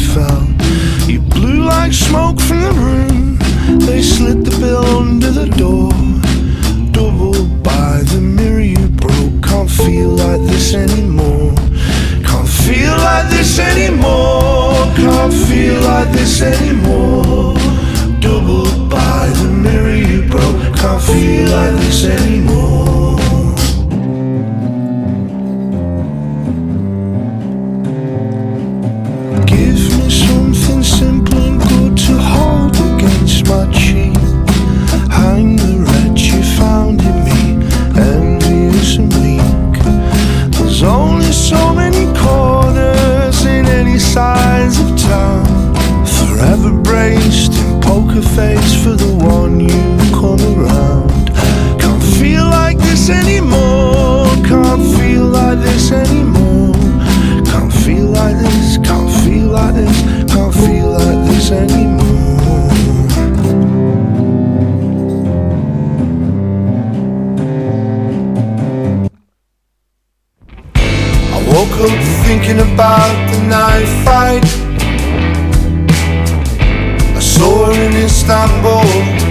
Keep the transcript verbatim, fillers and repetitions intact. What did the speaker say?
fell. You blew like smoke from the room. They slit the bill under the door. Doubled by the mirror you broke. Can't feel like this anymore. Can't feel like this anymore. Can't feel like this anymore. Doubled by the mirror you broke. Can't feel like this anymore. Give me something simple and good to hold against my cheek. Hang the wretch you found in me, envious and weak. There's only so many corners in any size of town. Forever braced in poker face for the one you come around. Can't feel like this anymore. Can't feel like this anymore. Can't feel like this. Can't feel like this. Can't feel like this anymore. I woke up thinking about the knife fight. I saw her in Istanbul.